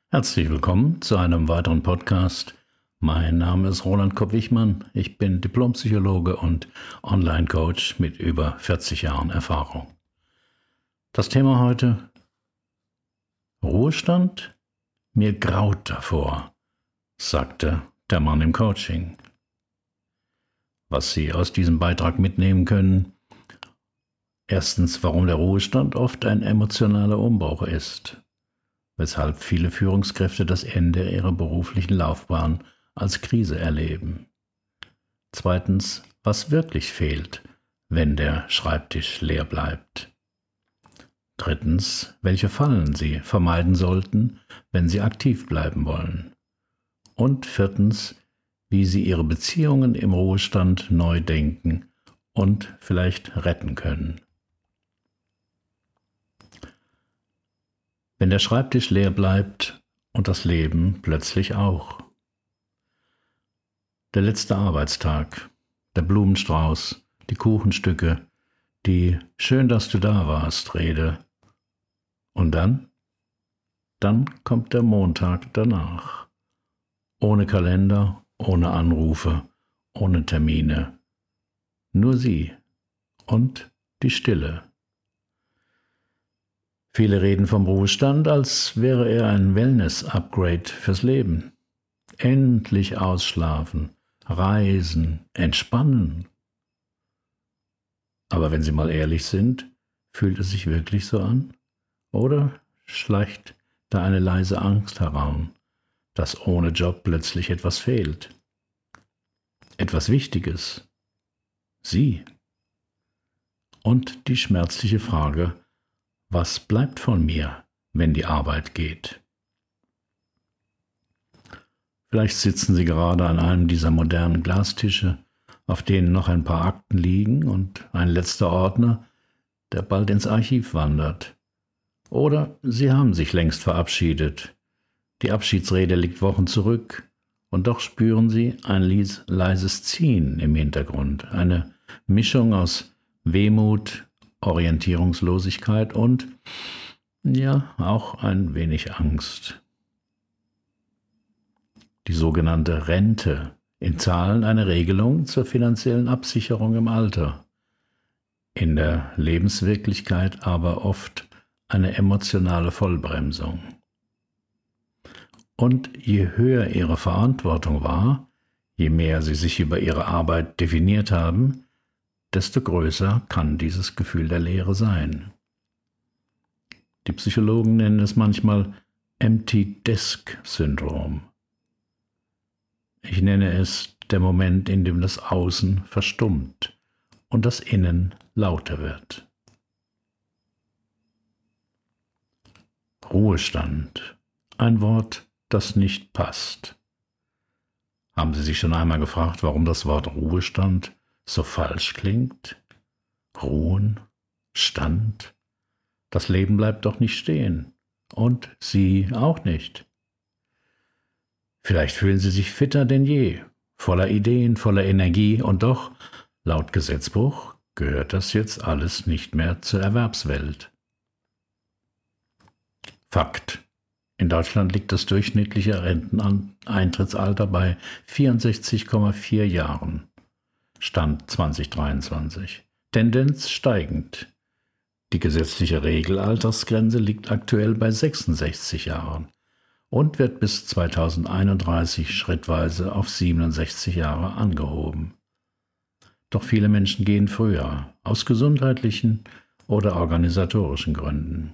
Herzlich willkommen zu einem weiteren Podcast. Mein Name ist Roland Kopp-Wichmann. Ich bin Diplompsychologe und Online-Coach mit über 40 Jahren Erfahrung. Das Thema heute: Ruhestand? Mir graut davor, sagte der Mann im Coaching. Was Sie aus diesem Beitrag mitnehmen können: Erstens, warum der Ruhestand oft ein emotionaler Umbruch ist, weshalb viele Führungskräfte das Ende ihrer beruflichen Laufbahn als Krise erleben. Zweitens, was wirklich fehlt, wenn der Schreibtisch leer bleibt. Drittens, welche Fallen Sie vermeiden sollten, wenn Sie aktiv bleiben wollen. Und viertens, wie Sie Ihre Beziehungen im Ruhestand neu denken und vielleicht retten können. Wenn der Schreibtisch leer bleibt und das Leben plötzlich auch. Der letzte Arbeitstag, der Blumenstrauß, die Kuchenstücke, die »Schön, dass du da warst« Rede. Und dann? Dann kommt der Montag danach. Ohne Kalender, ohne Anrufe, ohne Termine. Nur Sie und die Stille. Viele reden vom Ruhestand, als wäre er ein Wellness-Upgrade fürs Leben. Endlich ausschlafen, reisen, entspannen. Aber wenn Sie mal ehrlich sind, fühlt es sich wirklich so an? Oder schleicht da eine leise Angst heran, dass ohne Job plötzlich etwas fehlt? Etwas Wichtiges. Sie. Und die schmerzliche Frage: Was bleibt von mir, wenn die Arbeit geht? Vielleicht sitzen Sie gerade an einem dieser modernen Glastische, auf denen noch ein paar Akten liegen und ein letzter Ordner, der bald ins Archiv wandert. Oder Sie haben sich längst verabschiedet. Die Abschiedsrede liegt Wochen zurück, und doch spüren Sie ein leises Ziehen im Hintergrund, eine Mischung aus Wehmut, Orientierungslosigkeit und, ja, auch ein wenig Angst. Die sogenannte Rente, in Zahlen eine Regelung zur finanziellen Absicherung im Alter, in der Lebenswirklichkeit aber oft eine emotionale Vollbremsung. Und je höher Ihre Verantwortung war, je mehr Sie sich über Ihre Arbeit definiert haben, desto größer kann dieses Gefühl der Leere sein. Die Psychologen nennen es manchmal Empty Desk Syndrom. Ich nenne es der Moment, in dem das Außen verstummt und das Innen lauter wird. Ruhestand, ein Wort, das nicht passt. Haben Sie sich schon einmal gefragt, warum das Wort Ruhestand so falsch klingt? Ruhen, Stand. Das Leben bleibt doch nicht stehen. Und Sie auch nicht. Vielleicht fühlen Sie sich fitter denn je, voller Ideen, voller Energie, und doch, laut Gesetzbuch, gehört das jetzt alles nicht mehr zur Erwerbswelt. Fakt: In Deutschland liegt das durchschnittliche Renteneintrittsalter bei 64,4 Jahren. Stand 2023. Tendenz steigend. Die gesetzliche Regelaltersgrenze liegt aktuell bei 66 Jahren und wird bis 2031 schrittweise auf 67 Jahre angehoben. Doch viele Menschen gehen früher, aus gesundheitlichen oder organisatorischen Gründen.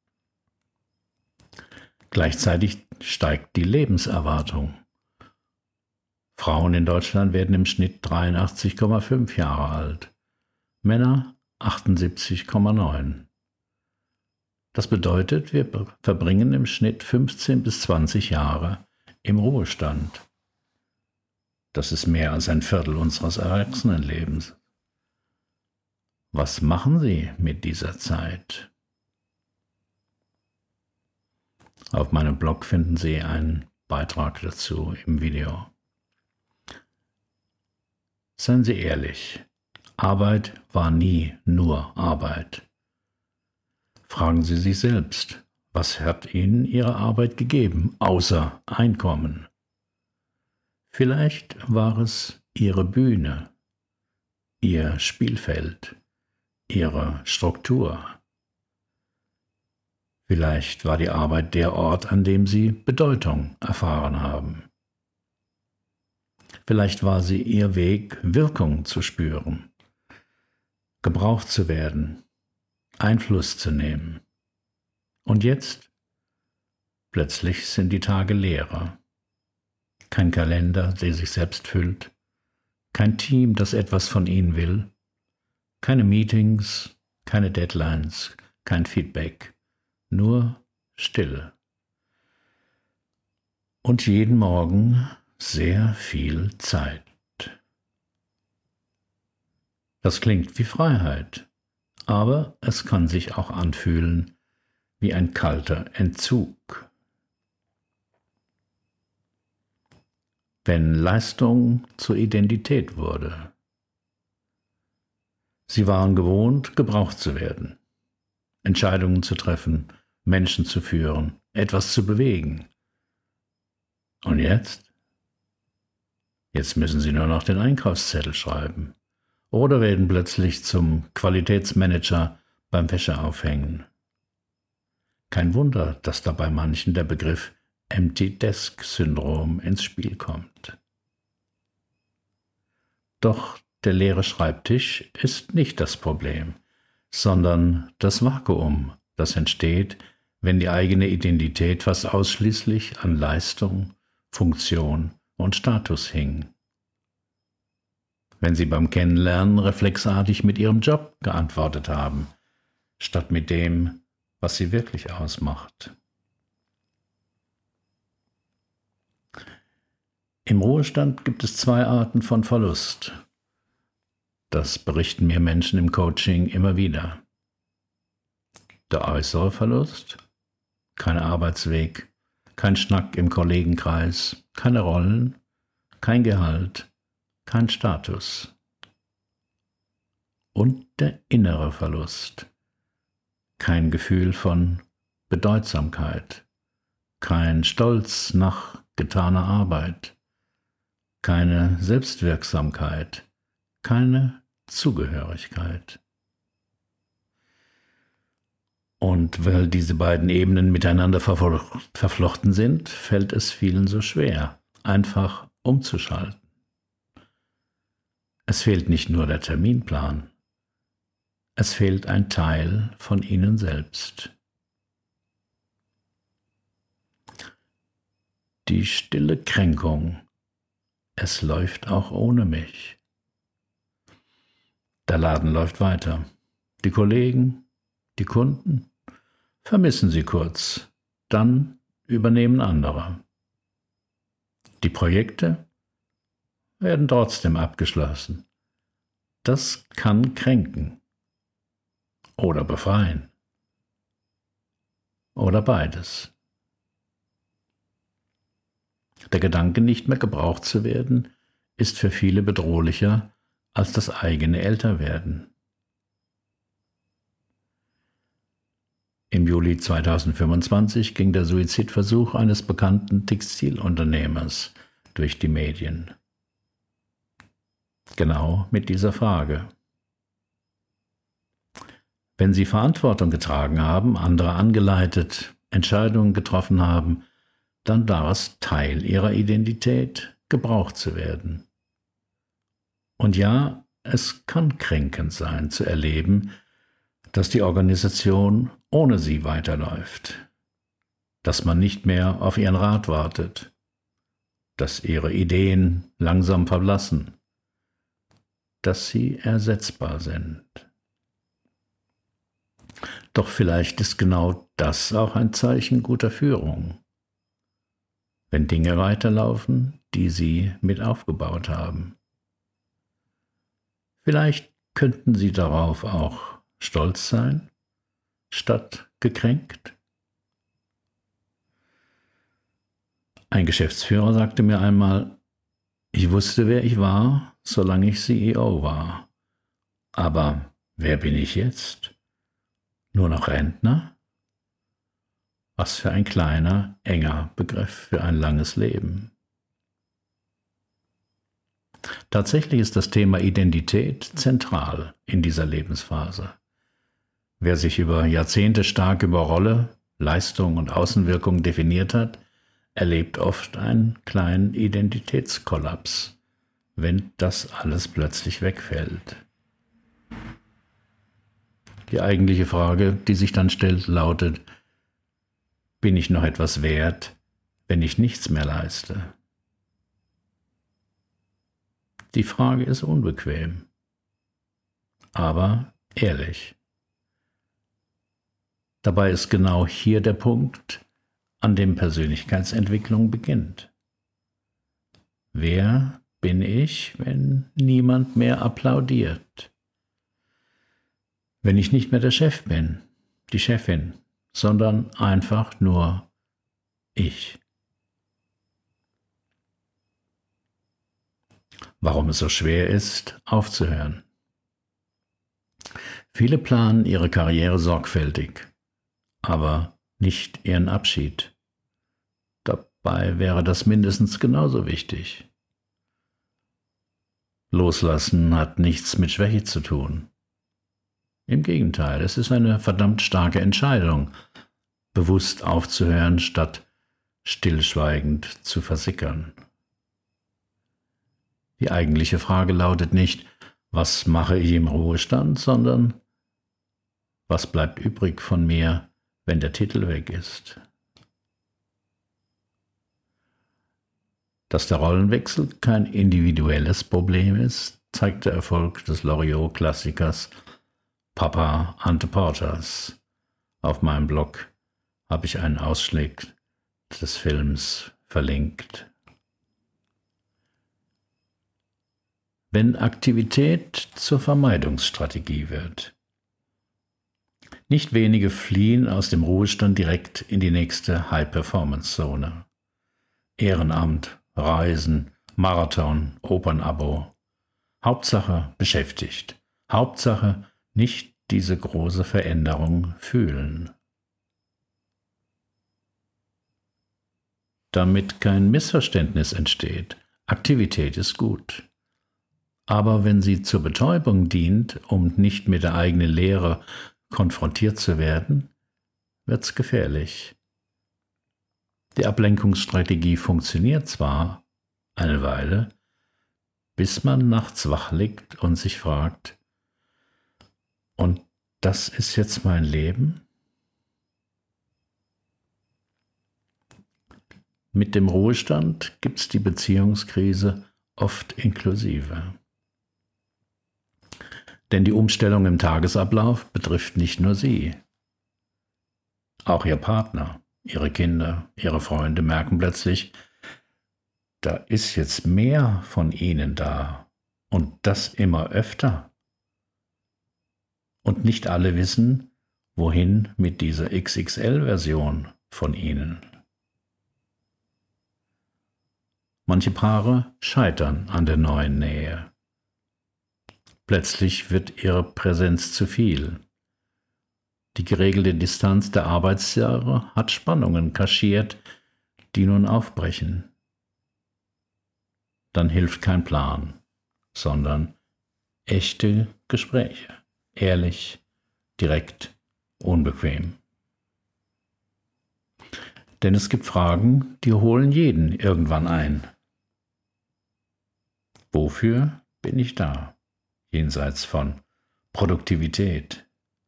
Gleichzeitig steigt die Lebenserwartung. Frauen in Deutschland werden im Schnitt 83,5 Jahre alt, Männer 78,9. Das bedeutet, wir verbringen im Schnitt 15 bis 20 Jahre im Ruhestand. Das ist mehr als ein Viertel unseres Erwachsenenlebens. Was machen Sie mit dieser Zeit? Auf meinem Blog finden Sie einen Beitrag dazu im Video. Seien Sie ehrlich, Arbeit war nie nur Arbeit. Fragen Sie sich selbst, Was hat Ihnen Ihre Arbeit gegeben, außer Einkommen? Vielleicht war es Ihre Bühne, Ihr Spielfeld, Ihre Struktur. Vielleicht war die Arbeit der Ort, an dem Sie Bedeutung erfahren haben. Vielleicht war sie Ihr Weg, Wirkung zu spüren, gebraucht zu werden, Einfluss zu nehmen. Und jetzt? Plötzlich sind die Tage leerer. Kein Kalender, der sich selbst füllt, kein Team, das etwas von Ihnen will, keine Meetings, keine Deadlines, kein Feedback, nur Stille. Und jeden Morgen sehr viel Zeit. Das klingt wie Freiheit, aber es kann sich auch anfühlen wie ein kalter Entzug. Wenn Leistung zur Identität wurde. Sie waren gewohnt, gebraucht zu werden, Entscheidungen zu treffen, Menschen zu führen, etwas zu bewegen. Und jetzt? Jetzt müssen Sie nur noch den Einkaufszettel schreiben oder werden plötzlich zum Qualitätsmanager beim Wäscheaufhängen. Kein Wunder, dass da bei manchen der Begriff Empty Desk Syndrom ins Spiel kommt. Doch der leere Schreibtisch ist nicht das Problem, sondern das Vakuum, das entsteht, wenn die eigene Identität fast ausschließlich an Leistung, Funktion und Status hing. Wenn Sie beim Kennenlernen reflexartig mit Ihrem Job geantwortet haben, statt mit dem, was Sie wirklich ausmacht. Im Ruhestand gibt es 2 Arten von Verlust. Das berichten mir Menschen im Coaching immer wieder. Der äußere Verlust, kein Arbeitsweg, kein Schnack im Kollegenkreis, keine Rollen, kein Gehalt, kein Status. Und der innere Verlust, kein Gefühl von Bedeutsamkeit, kein Stolz nach getaner Arbeit, keine Selbstwirksamkeit, keine Zugehörigkeit. Und weil diese beiden Ebenen miteinander verflochten sind, fällt es vielen so schwer, einfach umzuschalten. Es fehlt nicht nur der Terminplan, es fehlt ein Teil von Ihnen selbst. Die stille Kränkung. Es läuft auch ohne mich. Der Laden läuft weiter. Die Kollegen, die Kunden vermissen Sie kurz, dann übernehmen andere. Die Projekte werden trotzdem abgeschlossen. Das kann kränken oder befreien oder beides. Der Gedanke, nicht mehr gebraucht zu werden, ist für viele bedrohlicher als das eigene Älterwerden. Im Juli 2025 ging der Suizidversuch eines bekannten Textilunternehmers durch die Medien. Genau mit dieser Frage. Wenn Sie Verantwortung getragen haben, andere angeleitet, Entscheidungen getroffen haben, dann war es Teil Ihrer Identität, gebraucht zu werden. Und ja, es kann kränkend sein, zu erleben, dass die Organisation ohne Sie weiterläuft, dass man nicht mehr auf Ihren Rat wartet, dass Ihre Ideen langsam verblassen, dass Sie ersetzbar sind. Doch vielleicht ist genau das auch ein Zeichen guter Führung, wenn Dinge weiterlaufen, die Sie mit aufgebaut haben. Vielleicht könnten Sie darauf auch stolz sein, statt gekränkt. Ein Geschäftsführer sagte mir einmal, ich wusste, wer ich war, solange ich CEO war. Aber wer bin ich jetzt? Nur noch Rentner? Was für ein kleiner, enger Begriff für ein langes Leben. Tatsächlich ist das Thema Identität zentral in dieser Lebensphase. Wer sich über Jahrzehnte stark über Rolle, Leistung und Außenwirkung definiert hat, erlebt oft einen kleinen Identitätskollaps, wenn das alles plötzlich wegfällt. Die eigentliche Frage, die sich dann stellt, lautet: Bin ich noch etwas wert, wenn ich nichts mehr leiste? Die Frage ist unbequem, aber ehrlich. Dabei ist genau hier der Punkt, an dem Persönlichkeitsentwicklung beginnt. Wer bin ich, wenn niemand mehr applaudiert? Wenn ich nicht mehr der Chef bin, die Chefin, sondern einfach nur ich. Warum es so schwer ist, aufzuhören. Viele planen ihre Karriere sorgfältig, aber nicht ihren Abschied. Dabei wäre das mindestens genauso wichtig. Loslassen hat nichts mit Schwäche zu tun. Im Gegenteil, es ist eine verdammt starke Entscheidung, bewusst aufzuhören, statt stillschweigend zu versickern. Die eigentliche Frage lautet nicht, was mache ich im Ruhestand, sondern was bleibt übrig von mir, wenn der Titel weg ist. Dass der Rollenwechsel kein individuelles Problem ist, zeigt der Erfolg des Loriot-Klassikers Papa Ante Porters. Auf meinem Blog habe ich einen Ausschnitt des Films verlinkt. Wenn Aktivität zur Vermeidungsstrategie wird. Nicht wenige fliehen aus dem Ruhestand direkt in die nächste High-Performance-Zone. Ehrenamt, Reisen, Marathon, Opernabo. Hauptsache beschäftigt. Hauptsache nicht diese große Veränderung fühlen. Damit kein Missverständnis entsteht, Aktivität ist gut. Aber wenn sie zur Betäubung dient, um nicht mit der eigenen Leere konfrontiert zu werden, wird's gefährlich. Die Ablenkungsstrategie funktioniert zwar eine Weile, bis man nachts wach liegt und sich fragt: Und das ist jetzt mein Leben? Mit dem Ruhestand gibt's die Beziehungskrise oft inklusive. Denn die Umstellung im Tagesablauf betrifft nicht nur sie. Auch ihr Partner, ihre Kinder, ihre Freunde merken plötzlich, da ist jetzt mehr von ihnen da und das immer öfter. Und nicht alle wissen, wohin mit dieser XXL-Version von ihnen. Manche Paare scheitern an der neuen Nähe. Plötzlich wird ihre Präsenz zu viel. Die geregelte Distanz der Arbeitsjahre hat Spannungen kaschiert, die nun aufbrechen. Dann hilft kein Plan, sondern echte Gespräche. Ehrlich, direkt, unbequem. Denn es gibt Fragen, die holen jeden irgendwann ein. Wofür bin ich da? Jenseits von Produktivität.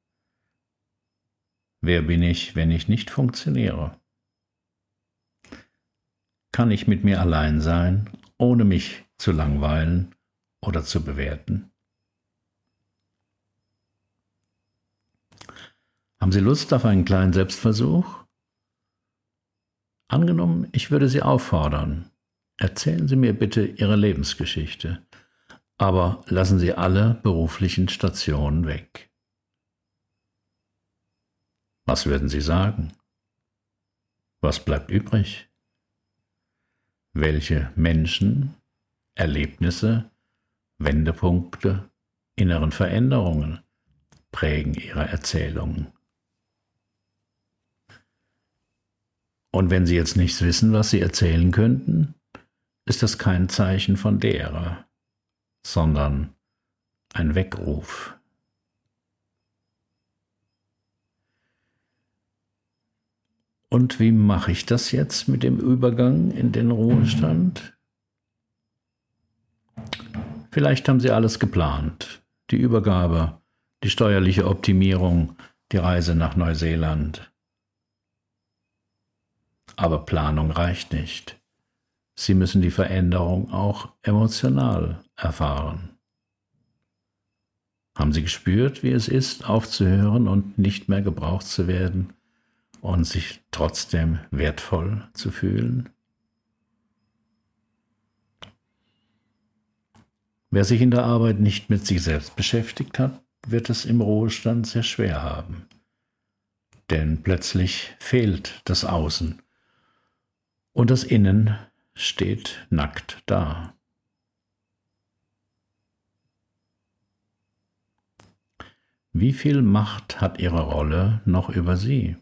Wer bin ich, wenn ich nicht funktioniere? Kann ich mit mir allein sein, ohne mich zu langweilen oder zu bewerten? Haben Sie Lust auf einen kleinen Selbstversuch? Angenommen, ich würde Sie auffordern, erzählen Sie mir bitte Ihre Lebensgeschichte, aber lassen Sie alle beruflichen Stationen weg. Was würden Sie sagen? Was bleibt übrig? Welche Menschen, Erlebnisse, Wendepunkte, inneren Veränderungen prägen Ihre Erzählungen? Und wenn Sie jetzt nichts wissen, was Sie erzählen könnten, ist das kein Zeichen von Leere, sondern ein Weckruf. Und wie mache ich das jetzt mit dem Übergang in den Ruhestand? Vielleicht haben Sie alles geplant. Die Übergabe, die steuerliche Optimierung, die Reise nach Neuseeland. Aber Planung reicht nicht. Sie müssen die Veränderung auch emotional erfahren. Haben Sie gespürt, wie es ist, aufzuhören und nicht mehr gebraucht zu werden und sich trotzdem wertvoll zu fühlen? Wer sich in der Arbeit nicht mit sich selbst beschäftigt hat, wird es im Ruhestand sehr schwer haben. Denn plötzlich fehlt das Außen und das Innen steht nackt da. Wie viel Macht hat Ihre Rolle noch über Sie?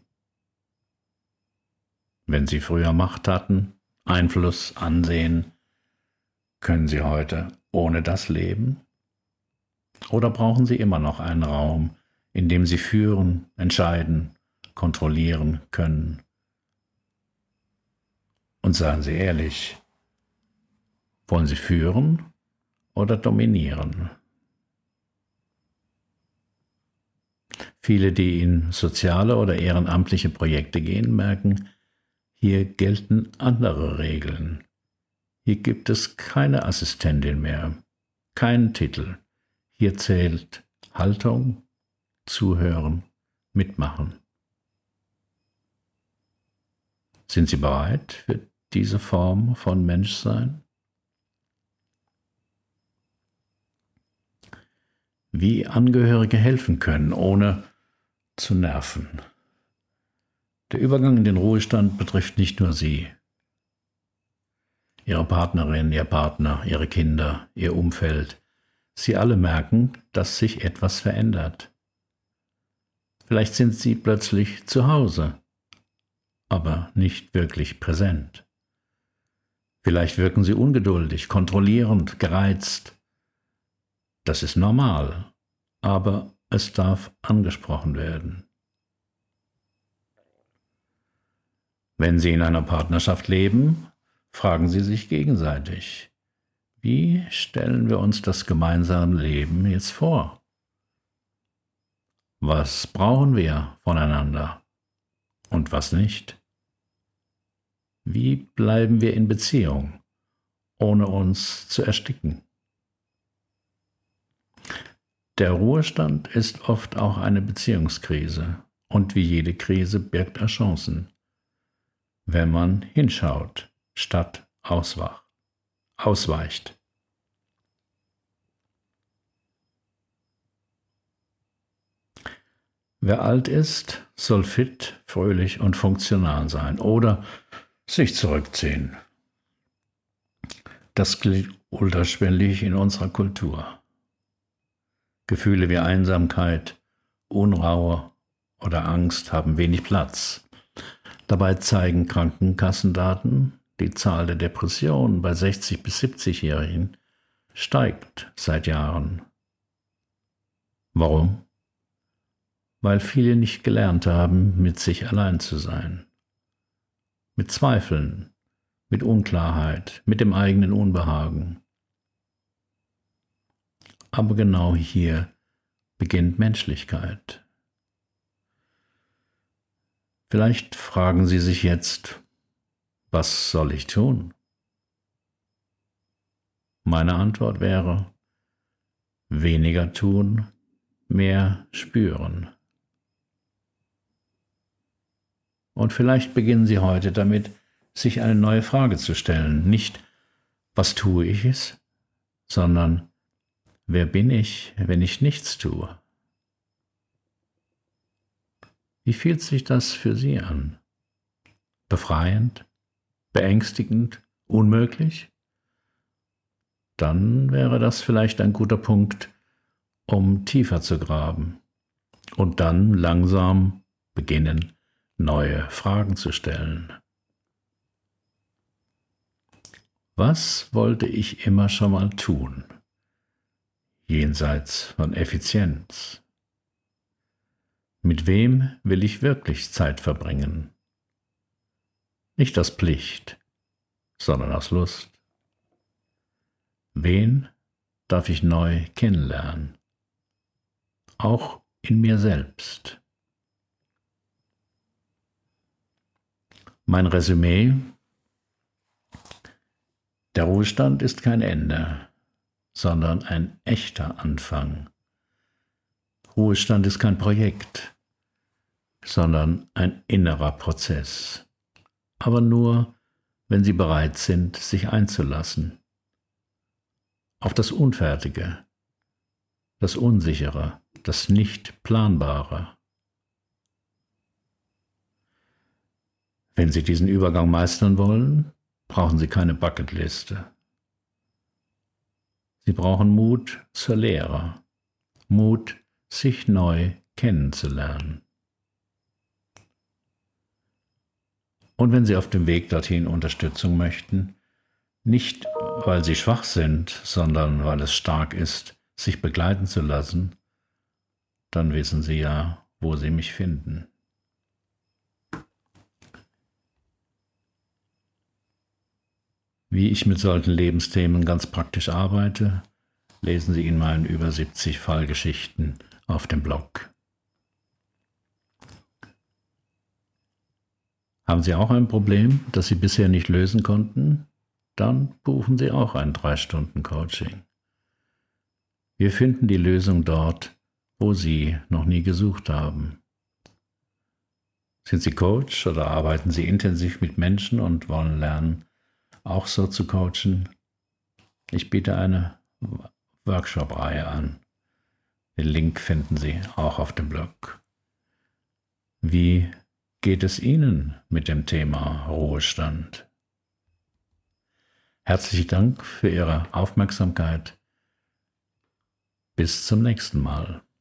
Wenn Sie früher Macht hatten, Einfluss, Ansehen, können Sie heute ohne das leben? Oder brauchen Sie immer noch einen Raum, in dem Sie führen, entscheiden, kontrollieren können? Und seien Sie ehrlich, wollen Sie führen oder dominieren? Viele, die in soziale oder ehrenamtliche Projekte gehen, merken, hier gelten andere Regeln. Hier gibt es keine Assistentin mehr, keinen Titel. Hier zählt Haltung, Zuhören, Mitmachen. Sind Sie bereit für diese Form von Menschsein? Wie Angehörige helfen können, ohne zu nerven. Der Übergang in den Ruhestand betrifft nicht nur Sie. Ihre Partnerin, Ihr Partner, Ihre Kinder, Ihr Umfeld. Sie alle merken, dass sich etwas verändert. Vielleicht sind Sie plötzlich zu Hause, aber nicht wirklich präsent. Vielleicht wirken Sie ungeduldig, kontrollierend, gereizt. Das ist normal, aber es darf angesprochen werden. Wenn Sie in einer Partnerschaft leben, fragen Sie sich gegenseitig, wie stellen wir uns das gemeinsame Leben jetzt vor? Was brauchen wir voneinander und was nicht? Wie bleiben wir in Beziehung, ohne uns zu ersticken? Der Ruhestand ist oft auch eine Beziehungskrise und wie jede Krise birgt er Chancen, wenn man hinschaut, statt ausweicht. Wer alt ist, soll fit, fröhlich und funktional sein oder sich zurückziehen. Das gilt unterschwellig in unserer Kultur. Gefühle wie Einsamkeit, Unruhe oder Angst haben wenig Platz. Dabei zeigen Krankenkassendaten, die Zahl der Depressionen bei 60- bis 70-Jährigen steigt seit Jahren. Warum? Weil viele nicht gelernt haben, mit sich allein zu sein. Mit Zweifeln, mit Unklarheit, mit dem eigenen Unbehagen. Aber genau hier beginnt Menschlichkeit. Vielleicht fragen Sie sich jetzt, was soll ich tun? Meine Antwort wäre, weniger tun, mehr spüren. Und vielleicht beginnen Sie heute damit, sich eine neue Frage zu stellen. Nicht, was tue ich es, sondern, wer bin ich, wenn ich nichts tue? Wie fühlt sich das für Sie an? Befreiend? Beängstigend? Unmöglich? Dann wäre das vielleicht ein guter Punkt, um tiefer zu graben und dann langsam beginnen, neue Fragen zu stellen. Was wollte ich immer schon mal tun, jenseits von Effizienz? Mit wem will ich wirklich Zeit verbringen? Nicht aus Pflicht, sondern aus Lust. Wen darf ich neu kennenlernen? Auch in mir selbst. Mein Resümee: Der Ruhestand ist kein Ende, sondern ein echter Anfang. Ruhestand ist kein Projekt, sondern ein innerer Prozess. Aber nur, wenn Sie bereit sind, sich einzulassen. Auf das Unfertige, das Unsichere, das Nicht-Planbare. Wenn Sie diesen Übergang meistern wollen, brauchen Sie keine Bucketliste. Sie brauchen Mut zur Lehre, Mut, sich neu kennenzulernen. Und wenn Sie auf dem Weg dorthin Unterstützung möchten, nicht weil Sie schwach sind, sondern weil es stark ist, sich begleiten zu lassen, dann wissen Sie ja, wo Sie mich finden. Wie ich mit solchen Lebensthemen ganz praktisch arbeite, lesen Sie in meinen über 70 Fallgeschichten auf dem Blog. Haben Sie auch ein Problem, das Sie bisher nicht lösen konnten? Dann buchen Sie auch ein 3-Stunden-Coaching. Wir finden die Lösung dort, wo Sie noch nie gesucht haben. Sind Sie Coach oder arbeiten Sie intensiv mit Menschen und wollen lernen, auch so zu coachen? Ich biete eine Workshop-Reihe an. Den Link finden Sie auch auf dem Blog. Wie geht es Ihnen mit dem Thema Ruhestand? Herzlichen Dank für Ihre Aufmerksamkeit. Bis zum nächsten Mal.